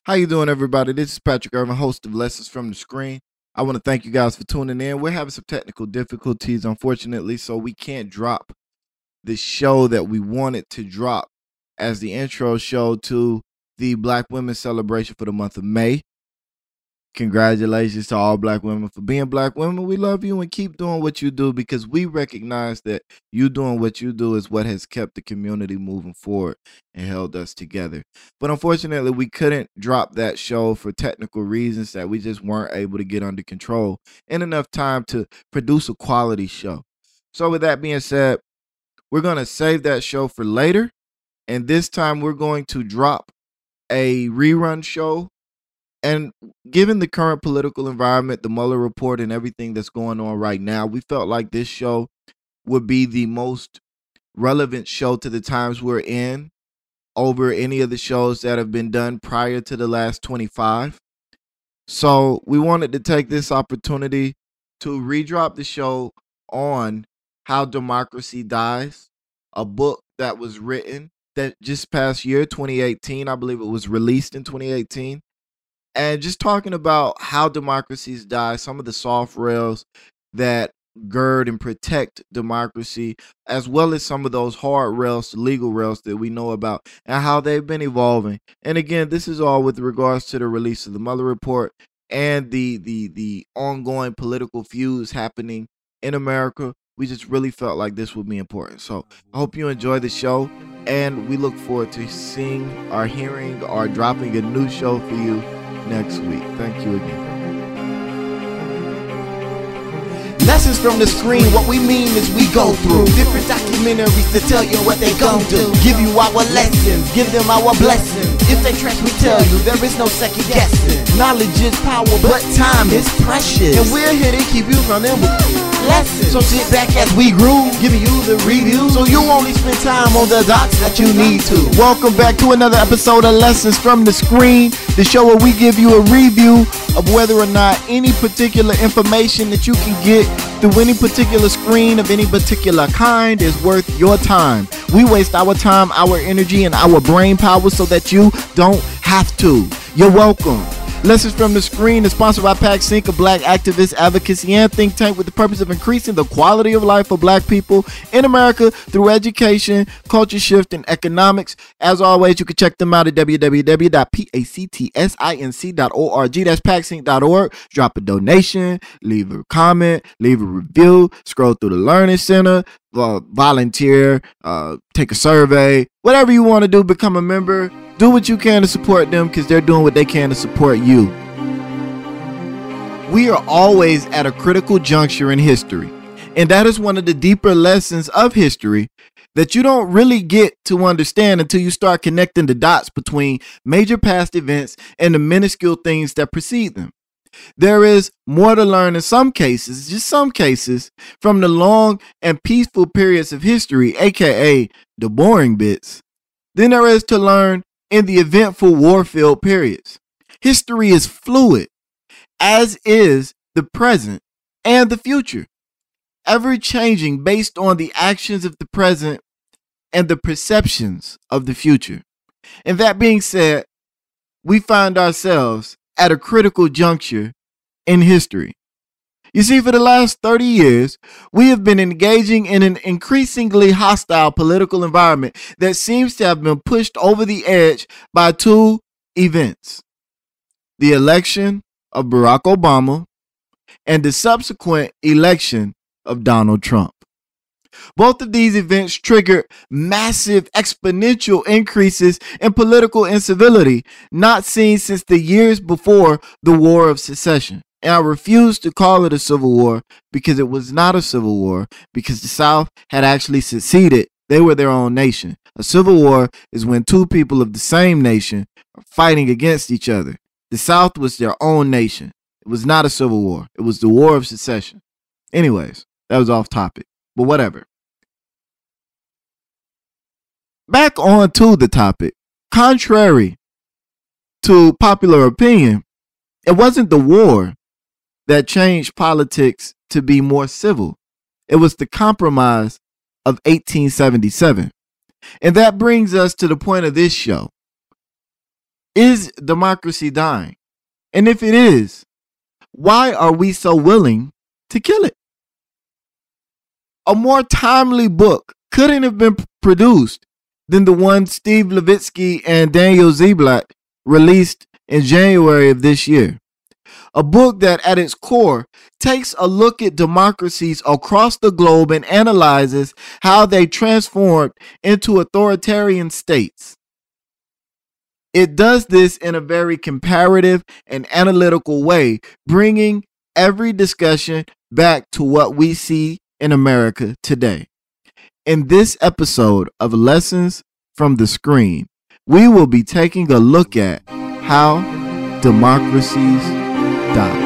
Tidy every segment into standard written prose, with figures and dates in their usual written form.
How you doing, everybody? This is Patrick Irvin, host of Lessons from the Screen. I want to thank you guys for tuning in. We're having some technical difficulties, unfortunately, so we can't drop the show that we wanted to drop as the intro show to the Black Women's Celebration for the month of May. Congratulations to all Black women for being Black women. We love you and keep doing what you do because we recognize that you doing what you do is what has kept the community moving forward and held us together. But unfortunately, we couldn't drop that show for technical reasons that we just weren't able to get under control in enough time to produce a quality show. So with that being said, we're going to save that show for later. And this time we're going to drop a rerun show. And given the current political environment, the Mueller report, and everything that's going on right now, we felt like this show would be the most relevant show to the times we're in over any of the shows that have been done prior to the last 25. So we wanted to take this opportunity to redrop the show on How Democracy Dies, a book that was written that just past year, 2018, I believe it was released in 2018. And just talking about how democracies die, some of the soft rails that gird and protect democracy, as well as some of those hard rails, legal rails that we know about, and how they've been evolving. And again, this is all with regards to the release of the Mueller report and the ongoing political feuds happening in America. We just really felt like this would be important. So I hope you enjoy the show, and we look forward to seeing or hearing or dropping a new show for you next week. Thank you again. Lessons from the screen, what we mean is we go through different documentaries to tell you what they gon' do. Give you our lessons, give them our blessings. If they trash, we tell you there is no second guessing. Knowledge is power, but time is precious. And we're here to keep you running with lessons. So sit back as we groove, giving you the review, so you only spend time on the dots that you need to. Welcome back to another episode of Lessons from the Screen, the show where we give you a review of whether or not any particular information that you can get through any particular screen of any particular kind is worth your time. We waste our time, our energy, and our brain power so that you don't have to. You're welcome. Lessons from the Screen is sponsored by PAC-SYNC, a black activist, advocacy, and think tank with the purpose of increasing the quality of life for black people in America through education, culture shift, and economics. As always, you can check them out at www.pactsinc.org. That's pacsync.org. Drop a donation, leave a comment, leave a review, scroll through the Learning Center, volunteer, take a survey, whatever you want to do, become a member. Do what you can to support them because they're doing what they can to support you. We are always at a critical juncture in history, and that is one of the deeper lessons of history that you don't really get to understand until you start connecting the dots between major past events and the minuscule things that precede them. There is more to learn in some cases, just some cases, from the long and peaceful periods of history, aka the boring bits, than there is to learn in the eventful war-filled periods. History is fluid, as is the present and the future, ever changing based on the actions of the present and the perceptions of the future. And that being said, we find ourselves at a critical juncture in history. You see, for the last 30 years, we have been engaging in an increasingly hostile political environment that seems to have been pushed over the edge by two events: the election of Barack Obama and the subsequent election of Donald Trump. Both of these events triggered massive exponential increases in political incivility not seen since the years before the War of Secession. And I refuse to call it a civil war because it was not a civil war, because the South had actually seceded. They were their own nation. A civil war is when two people of the same nation are fighting against each other. The South was their own nation. It was not a civil war. It was the War of Secession. Anyways, that was off topic, but whatever. Back on to the topic. Contrary to popular opinion, it wasn't the war that changed politics to be more civil. It was the Compromise of 1877. And that brings us to the point of this show. Is democracy dying? And if it is, why are we so willing to kill it? A more timely book couldn't have been produced than the one Steve Levitsky and Daniel Ziblatt released in January of this year. A book that at its core takes a look at democracies across the globe and analyzes how they transformed into authoritarian states. It does this in a very comparative and analytical way, bringing every discussion back to what we see in America today. In this episode of Lessons from the Screen, we will be taking a look at how democracies die.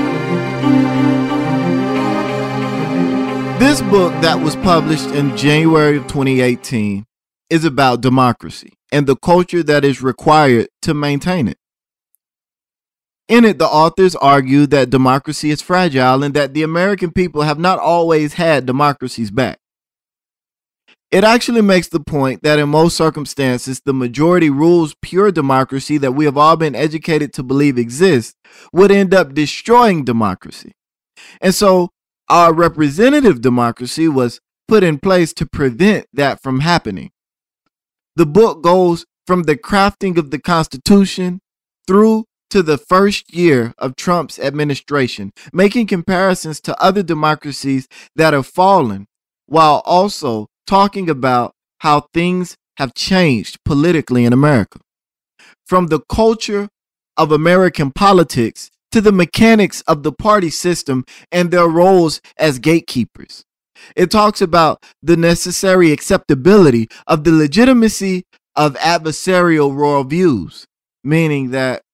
This book that was published in January of 2018 is about democracy and the culture that is required to maintain it. In it, the authors argue that democracy is fragile and that the American people have not always had democracy's back. It actually makes the point that in most circumstances, the majority rules pure democracy that we have all been educated to believe exists would end up destroying democracy. And so our representative democracy was put in place to prevent that from happening. The book goes from the crafting of the Constitution through to the first year of Trump's administration, making comparisons to other democracies that have fallen, while also talking about how things have changed politically in America. From the culture of American politics to the mechanics of the party system and their roles as gatekeepers. It talks about the necessary acceptability of the legitimacy of adversarial worldviews, meaning that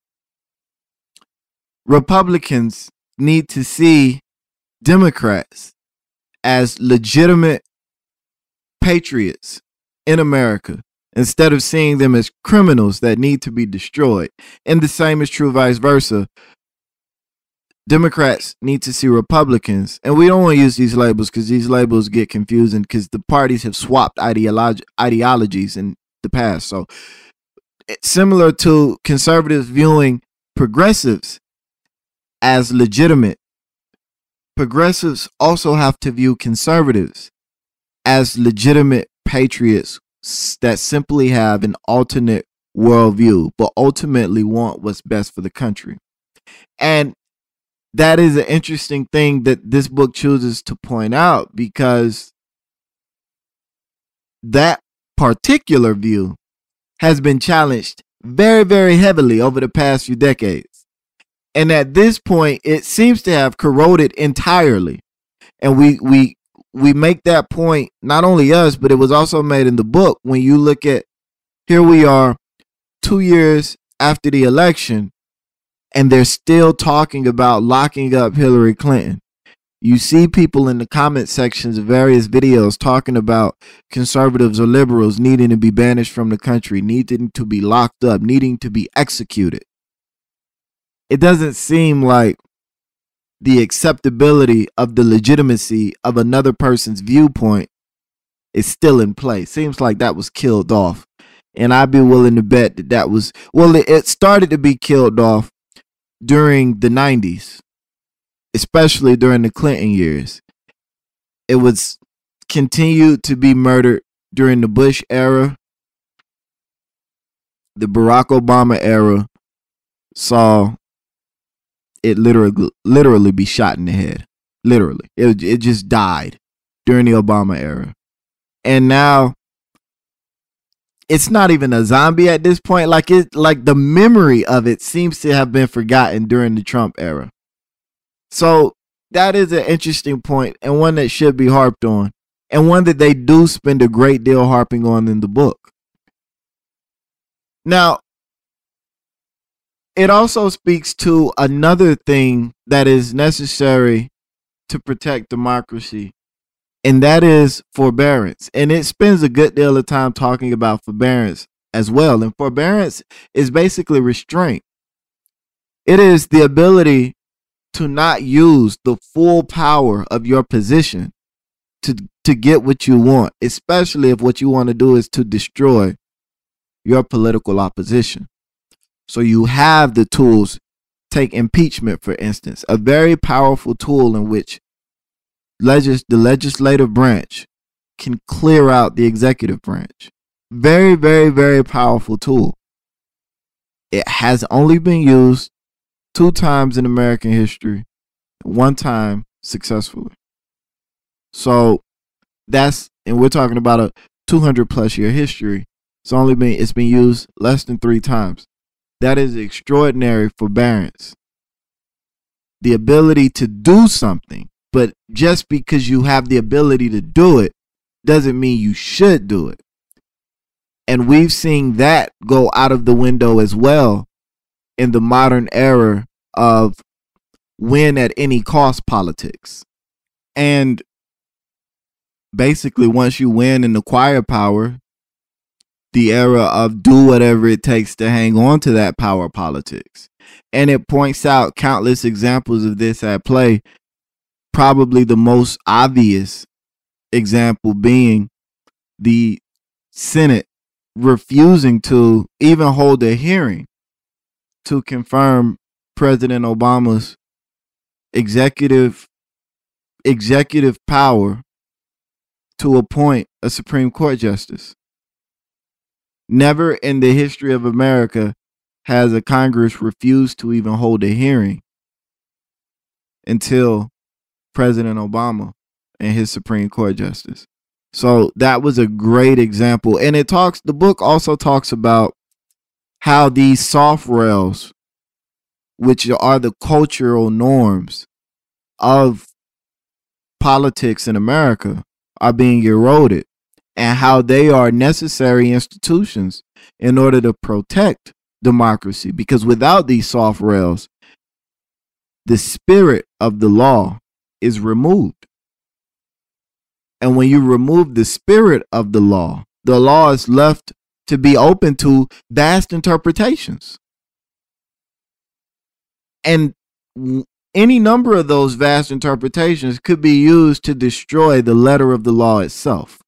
Republicans need to see Democrats as legitimate patriots in America instead of seeing them as criminals that need to be destroyed. And the same is true vice versa. Democrats need to see Republicans, and we don't want to use these labels because these labels get confusing because the parties have swapped ideologies in the past. So it's similar to conservatives viewing progressives as legitimate. Progressives also have to view conservatives as legitimate patriots that simply have an alternate worldview, but ultimately want what's best for the country. And that is an interesting thing that this book chooses to point out, because that particular view has been challenged very, very heavily over the past few decades. And at this point, it seems to have corroded entirely. And we make that point, not only us, but it was also made in the book. When you look at, here we are 2 years after the election, and they're still talking about locking up Hillary Clinton. You see people in the comment sections of various videos talking about conservatives or liberals needing to be banished from the country, needing to be locked up, needing to be executed. It doesn't seem like the acceptability of the legitimacy of another person's viewpoint is still in play. Seems like that was killed off. And I'd be willing to bet that was, well, it started to be killed off during the 90s, especially during the Clinton years. It was continued to be murdered during the Bush era. The Barack Obama era saw it literally be shot in the head. Literally. It just died during the Obama era. And now it's not even a zombie at this point. Like the memory of it seems to have been forgotten during the Trump era. So that is an interesting point, and one that should be harped on, and one that they do spend a great deal harping on in the book. Now, it also speaks to another thing that is necessary to protect democracy, and that is forbearance. And it spends a good deal of time talking about forbearance as well. And forbearance is basically restraint. It is the ability to not use the full power of your position to get what you want, especially if what you want to do is to destroy your political opposition. So you have the tools. Take impeachment, for instance, a very powerful tool in which the legislative branch can clear out the executive branch. Very, very, very powerful tool. It has only been used 2 times in American history, 1 time successfully. So and we're talking about a 200 plus year history. It's been used less than 3 times. That is extraordinary forbearance. The ability to do something, but just because you have the ability to do it doesn't mean you should do it. And we've seen that go out of the window as well in the modern era of win at any cost politics. And basically, once you win and acquire power, the era of do whatever it takes to hang on to that power politics. And it points out countless examples of this at play. Probably the most obvious example being the Senate refusing to even hold a hearing to confirm President Obama's executive power to appoint a Supreme Court justice. Never in the history of America has a Congress refused to even hold a hearing until President Obama and his Supreme Court justice. So that was a great example. And the book also talks about how these soft rails, which are the cultural norms of politics in America, are being eroded, and how they are necessary institutions in order to protect democracy. Because without these soft rails, the spirit of the law is removed. And when you remove the spirit of the law is left to be open to vast interpretations. And any number of those vast interpretations could be used to destroy the letter of the law itself.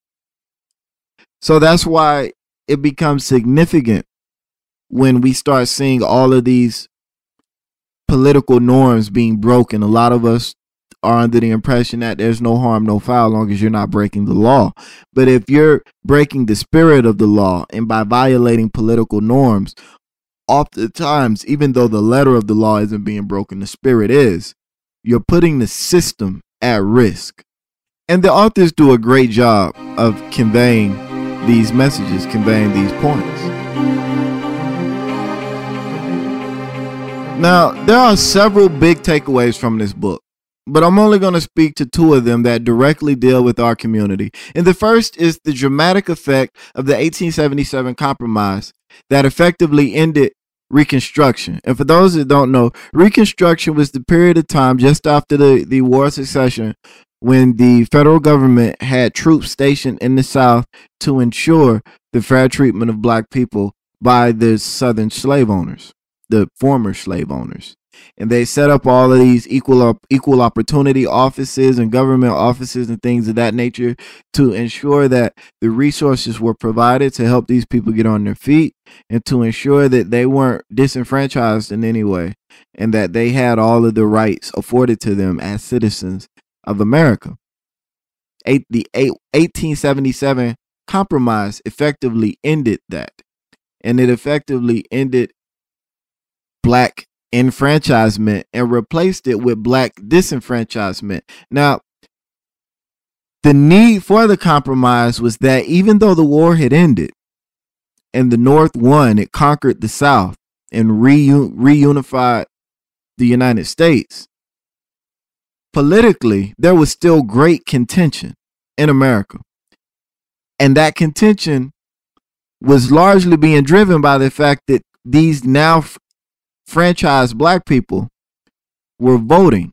So that's why it becomes significant when we start seeing all of these political norms being broken. A lot of us are under the impression that there's no harm, no foul, as long as you're not breaking the law. But if you're breaking the spirit of the law and by violating political norms, oftentimes, even though the letter of the law isn't being broken, the spirit is, you're putting the system at risk. And the authors do a great job of conveying these messages, conveying these points. Now, there are several big takeaways from this book, but I'm only going to speak to 2 of them that directly deal with our community. And the first is the dramatic effect of the 1877 Compromise that effectively ended Reconstruction. And for those that don't know, Reconstruction was the period of time just after the War of Secession when the federal government had troops stationed in the South to ensure the fair treatment of black people by the Southern slave owners, the former slave owners. And they set up all of these equal opportunity offices and government offices and things of that nature to ensure that the resources were provided to help these people get on their feet and to ensure that they weren't disenfranchised in any way and that they had all of the rights afforded to them as citizens of America. The 1877 Compromise effectively ended that, and it effectively ended black enfranchisement and replaced it with black disenfranchisement. Now, the need for the compromise was that even though the war had ended and the North won, it conquered the South and reunified the United States, politically, there was still great contention in America. And that contention was largely being driven by the fact that these now franchised black people were voting,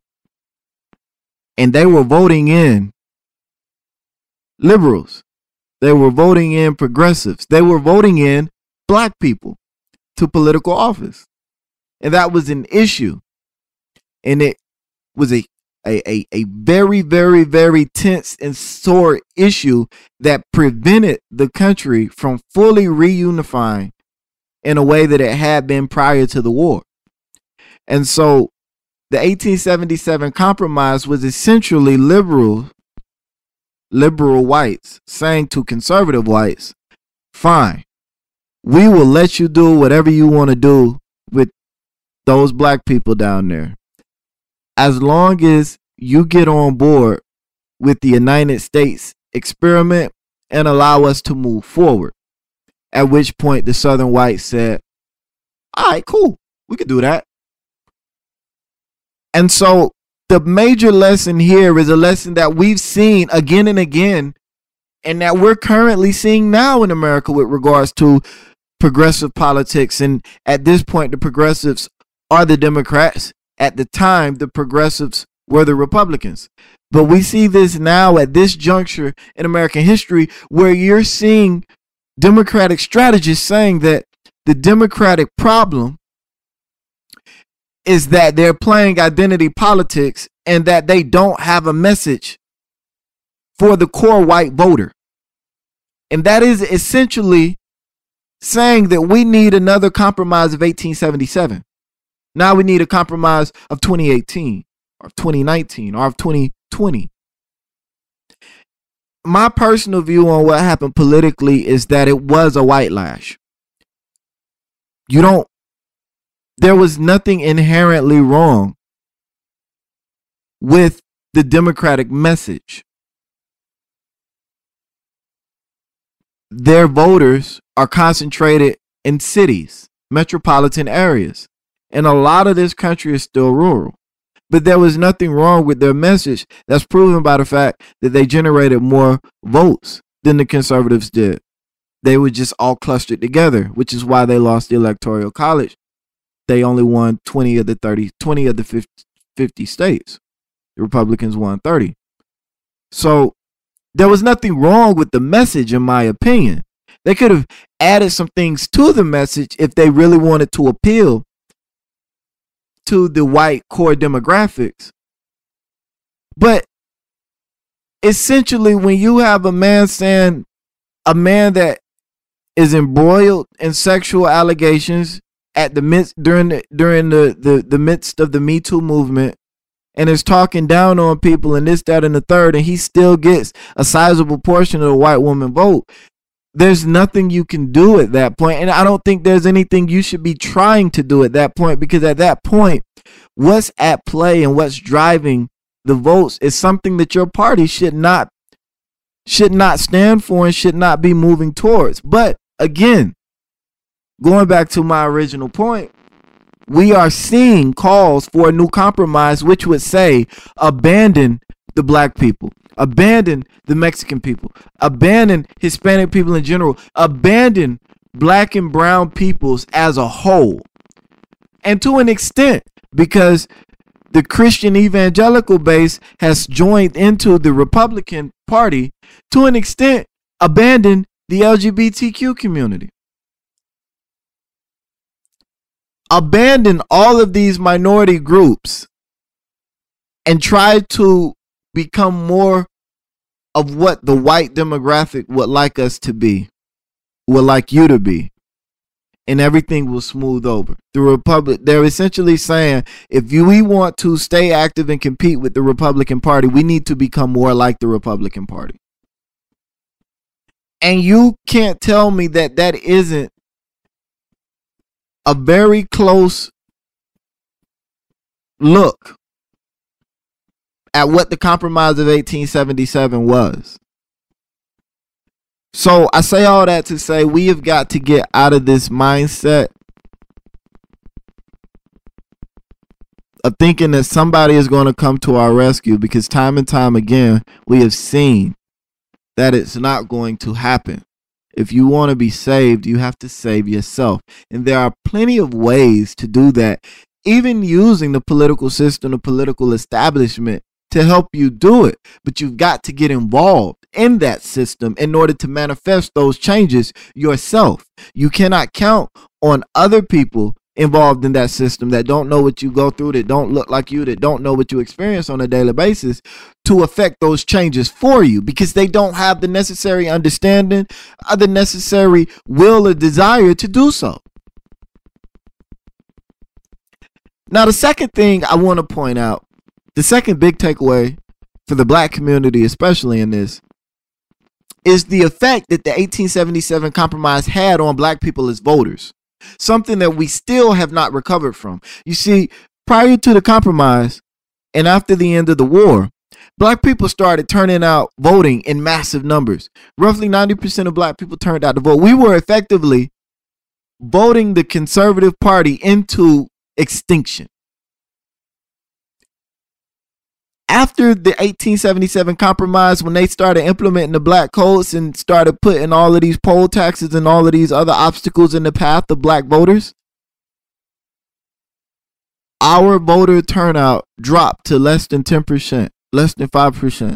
and they were voting in liberals, they were voting in progressives, they were voting in black people to political office. And that was an issue, and it was a very, very, very tense and sore issue that prevented the country from fully reunifying in a way that it had been prior to the war. And so the 1877 compromise was essentially liberal whites saying to conservative whites, fine, we will let you do whatever you want to do with those black people down there, as long as you get on board with the United States experiment and allow us to move forward. At which point the Southern whites said, all right, cool, we could do that. And so the major lesson here is a lesson that we've seen again and again, and that we're currently seeing now in America with regards to progressive politics. And at this point, the progressives are the Democrats. At the time, the progressives were the Republicans. But we see this now at this juncture in American history, where you're seeing Democratic strategists saying that the Democratic problem is that they're playing identity politics and that they don't have a message for the core white voter. And that is essentially saying that we need another compromise of 1877. Now we need a compromise of 2018 or 2019 or of 2020. My personal view on what happened politically is that it was a white lash. There was nothing inherently wrong with the Democratic message. Their voters are concentrated in cities, metropolitan areas, and a lot of this country is still rural. But there was nothing wrong with their message. That's proven by the fact that they generated more votes than the conservatives did. They were just all clustered together, which is why they lost the Electoral College. They only won 20 of the 50 states. The Republicans won 30. So there was nothing wrong with the message, in my opinion. They could have added some things to the message if they really wanted to appeal to the white core demographics. But essentially, when you have a man that is embroiled in sexual allegations at the midst during the midst of the Me Too movement, and is talking down on people and this, that, and the third, and he still gets a sizable portion of the white woman vote, there's nothing you can do at that point. And I don't think there's anything you should be trying to do at that point, because at that point, what's at play and what's driving the votes is something that your party should not stand for and should not be moving towards. But again, going back to my original point, we are seeing calls for a new compromise, which would say abandon the black people, abandon the Mexican people, abandon Hispanic people in general, abandon black and brown peoples as a whole. And to an extent, because the Christian evangelical base has joined into the Republican Party, to an extent, abandon the LGBTQ community. Abandon all of these minority groups and try to become more of what the white demographic would like us to be, would like you to be, and everything will smooth over. The Republic, they're essentially saying, if we want to stay active and compete with the Republican Party, we need to become more like the Republican Party. And you can't tell me that that isn't a very close look at what the Compromise of 1877 was. So I say all that to say we have got to get out of this mindset of thinking that somebody is going to come to our rescue, because time and time again we have seen that it's not going to happen. If you want to be saved, you have to save yourself. And there are plenty of ways to do that, even using the political system, the political establishment to help you do it. But you've got to get involved in that system in order to manifest those changes yourself. You cannot count on other people involved in that system that don't know what you go through, that don't look like you, that don't know what you experience on a daily basis, to affect those changes for you, because they don't have the necessary understanding or the necessary will or desire to do so. Now, the second thing I want to point out, the second big takeaway for the black community, especially in this, is the effect that the 1877 compromise had on black people as voters. Something that we still have not recovered from. You see, prior to the compromise and after the end of the war, black people started turning out voting in massive numbers. Roughly 90% of black people turned out to vote. We were effectively voting the conservative party into extinction. After the 1877 compromise, when they started implementing the black codes and started putting all of these poll taxes and all of these other obstacles in the path of black voters, our voter turnout dropped to less than 10%, less than 5%.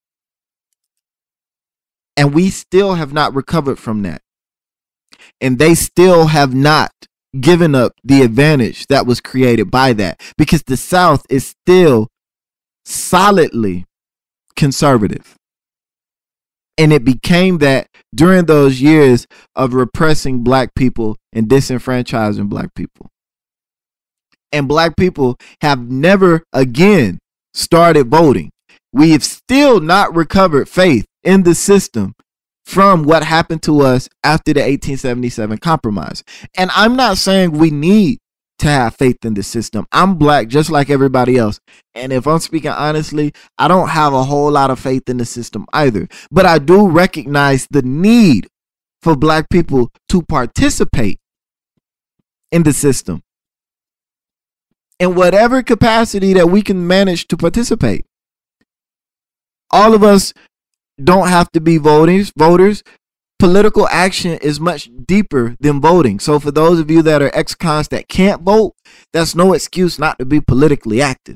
And we still have not recovered from that. And they still have not given up the advantage that was created by that, because the South is still solidly conservative. And it became that during those years of repressing black people and disenfranchising black people. And black people have never again started voting. We have still not recovered faith in the system from what happened to us after the 1877 compromise. And I'm not saying we need to have faith in the system. I'm black just like everybody else. And if I'm speaking honestly, I don't have a whole lot of faith in the system either. But I do recognize the need for black people to participate in the system in whatever capacity that we can manage to participate. All of us don't have to be voters. Political action is much deeper than voting. So for those of you that are ex-cons that can't vote, that's no excuse not to be politically active.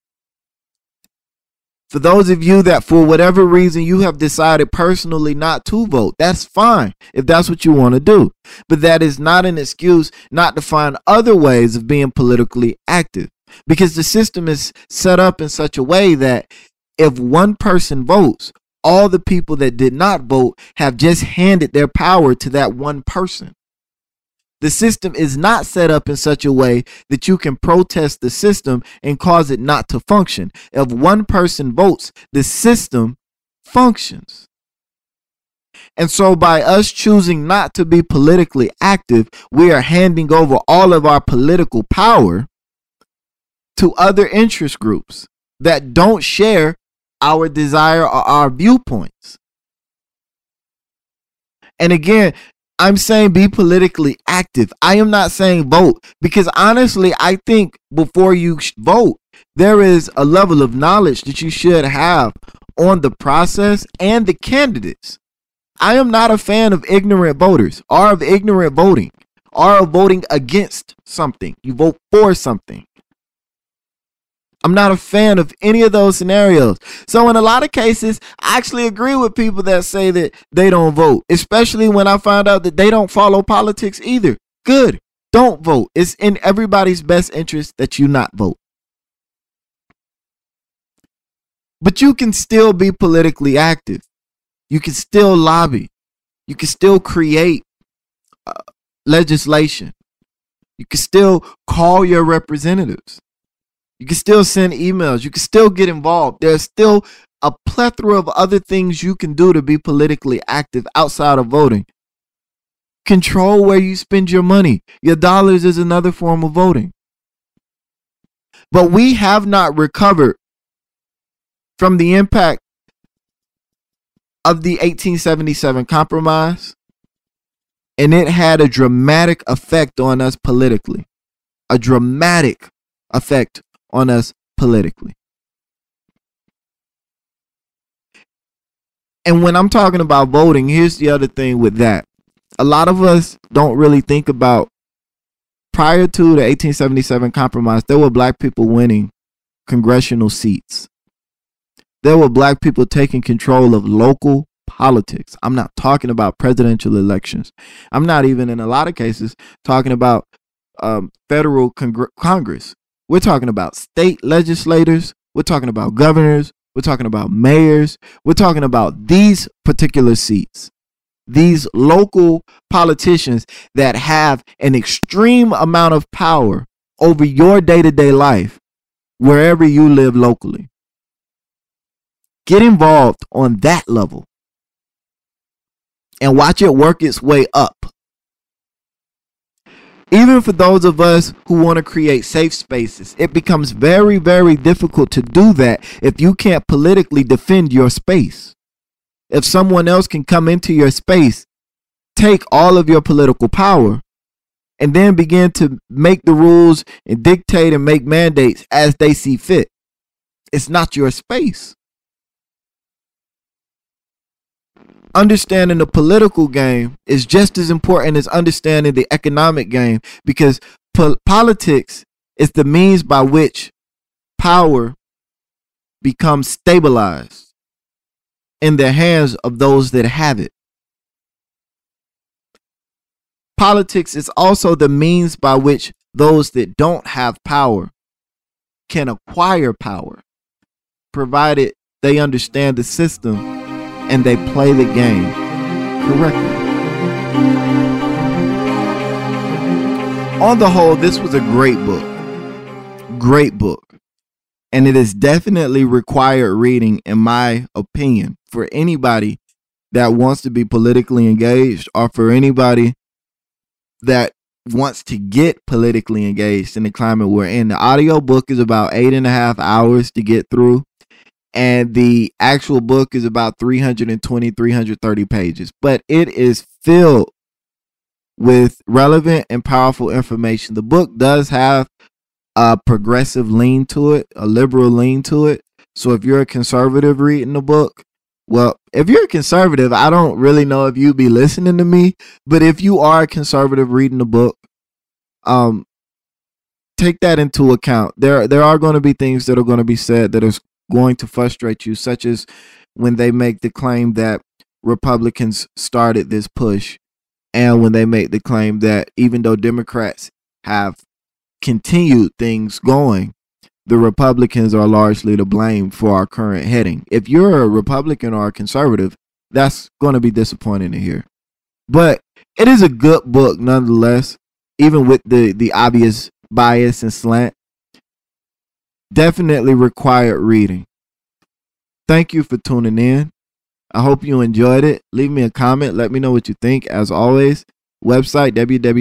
For those of you that for whatever reason you have decided personally not to vote, that's fine if that's what you want to do. But that is not an excuse not to find other ways of being politically active. Because the system is set up in such a way that if one person votes, all the people that did not vote have just handed their power to that one person. The system is not set up in such a way that you can protest the system and cause it not to function. If one person votes, the system functions. And so by us choosing not to be politically active, we are handing over all of our political power to other interest groups that don't share our desire or our viewpoints. And again, I'm saying be politically active. I am not saying vote, because honestly, I think before you vote, there is a level of knowledge that you should have on the process and the candidates. I am not a fan of ignorant voters or of ignorant voting or of voting against something. You vote for something. I'm not a fan of any of those scenarios. So in a lot of cases, I actually agree with people that say that they don't vote, especially when I find out that they don't follow politics either. Good. Don't vote. It's in everybody's best interest that you not vote. But you can still be politically active. You can still lobby. You can still create legislation. You can still call your representatives. You can still send emails. You can still get involved. There's still a plethora of other things you can do to be politically active outside of voting. Control where you spend your money. Your dollars is another form of voting. But we have not recovered from the impact of the 1877 compromise, and it had a dramatic effect on us politically. A dramatic effect on us politically. And when I'm talking about voting, here's the other thing with that. A lot of us don't really think about, prior to the 1877 compromise, there were black people winning congressional seats. There were black people taking control of local politics. I'm not talking about presidential elections. I'm not even, in a lot of cases, talking about federal Congress. We're talking about state legislators. We're talking about governors. We're talking about mayors. We're talking about these particular seats. These local politicians that have an extreme amount of power over your day-to-day life wherever you live locally. Get involved on that level and watch it work its way up. Even for those of us who want to create safe spaces, it becomes very, very difficult to do that if you can't politically defend your space. If someone else can come into your space, take all of your political power, and then begin to make the rules and dictate and make mandates as they see fit. It's not your space. Understanding the political game is just as important as understanding the economic game, because politics is the means by which power becomes stabilized in the hands of those that have it. Politics is also the means by which those that don't have power can acquire power, provided they understand the system and they play the game correctly. On the whole, this was a great book. Great book. And it is definitely required reading, in my opinion, for anybody that wants to be politically engaged, or for anybody that wants to get politically engaged in the climate we're in. The audio book is about 8.5 hours to get through, and the actual book is about 330 pages, but it is filled with relevant and powerful information. The book does have a progressive lean to it, a liberal lean to it. So if you're a conservative reading the book, well, if you're a conservative, I don't really know if you'd be listening to me, but if you are a conservative reading the book, take that into account. There are going to be things that are going to be said that is going to frustrate you, such as when they make the claim that Republicans started this push, and when they make the claim that even though Democrats have continued things going, the Republicans are largely to blame for our current heading. If you're a Republican or a conservative, that's going to be disappointing to hear. But it is a good book nonetheless, even with the obvious bias and slant. Definitely required reading. Thank you for tuning in. I hope you enjoyed it. Leave me a comment. Let me know what you think. As always, website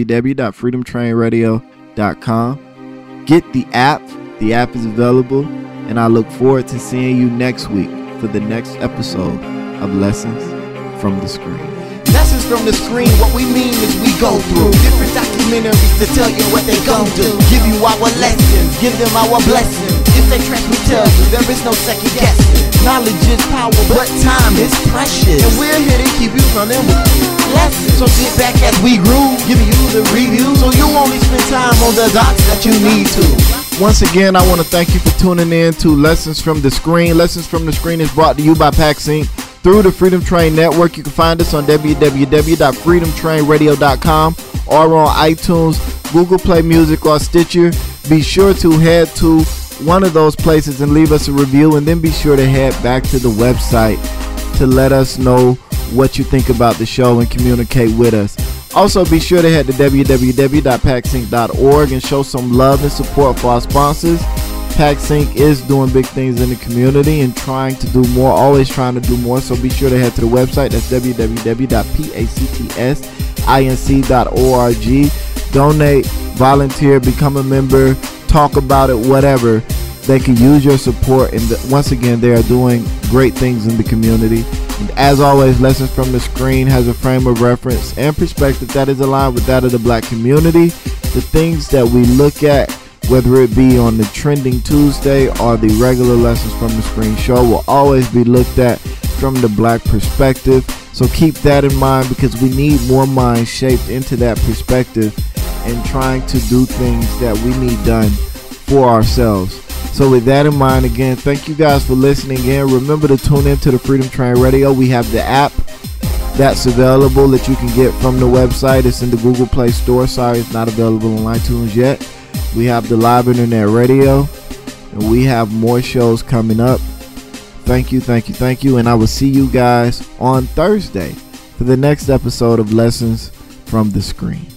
www.freedomtrainradio.com. Get the app. The app is available, and I look forward to seeing you next week for the next episode of Lessons from the Screen. Lessons from the screen, what we mean is we go through different documentaries to tell you what they gon' do. Give you our lessons, give them our blessings. If they trash, we tell you there is no second guessing. Knowledge is power, but time is precious, and we're here to keep you from them lessons. So sit back as we groove, giving you the review, so you only spend time on the dots that you need to. Once again, I want to thank you for tuning in to Lessons from the Screen. Lessons from the Screen is brought to you by PAX Inc. through the Freedom Train Network. You can find us on www.freedomtrainradio.com or on iTunes, Google Play Music, or Stitcher. Be sure to head to one of those places and leave us a review, and then be sure to head back to the website to let us know what you think about the show and communicate with us. Also, be sure to head to www.paxinc.org and show some love and support for our sponsors. PAX Inc. is doing big things in the community and trying to do more, always trying to do more. So be sure to head to the website. That's www.pactsinc.org. Donate, volunteer, become a member, talk about it, whatever. They can use your support. And once again, they are doing great things in the community. And as always, Lessons from the Screen has a frame of reference and perspective that is aligned with that of the Black community. The things that we look at, whether it be on the Trending Tuesday or the regular Lessons from the Screen show, will always be looked at from the Black perspective. So keep that in mind, because we need more minds shaped into that perspective and trying to do things that we need done for ourselves. So with that in mind, again, thank you guys for listening in. Remember to tune into the Freedom Train Radio. We have the app that's available that you can get from the website. It's in the Google Play Store. Sorry, it's not available on iTunes yet. We have the live internet radio, and we have more shows coming up. Thank you, thank you, thank you. And I will see you guys on Thursday for the next episode of Lessons from the Screen.